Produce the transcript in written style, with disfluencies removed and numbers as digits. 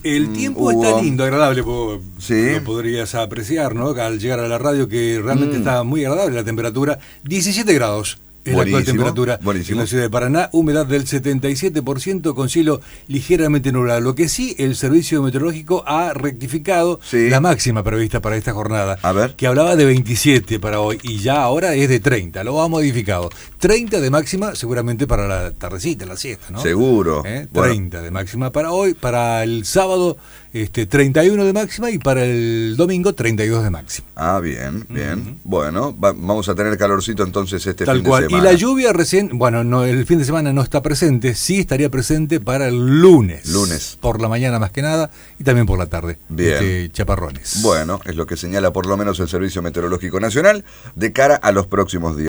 El tiempo está lindo, agradable, lo podrías apreciar, ¿no? Al llegar a la radio, que realmente está muy agradable la temperatura. 17 grados. Es la actual temperatura en la ciudad de Paraná, humedad del 77%, con cielo ligeramente nublado. Lo que sí, el servicio meteorológico ha rectificado la máxima prevista para esta jornada, que hablaba de 27 para hoy, y ya ahora es de 30, lo ha modificado. 30 de máxima seguramente para la tardecita, la siesta, ¿no? Seguro. 30 de máxima para hoy, para el sábado 31 de máxima, y para el domingo 32 de máxima. Ah, bien, bien. Bueno, vamos a tener calorcito entonces este fin de semana. Y la lluvia recién, no, el fin de semana no está presente, sí estaría presente para el lunes. Por la mañana más que nada, y también por la tarde. Bien. Chaparrones. Bueno, es lo que señala por lo menos el Servicio Meteorológico Nacional de cara a los próximos días.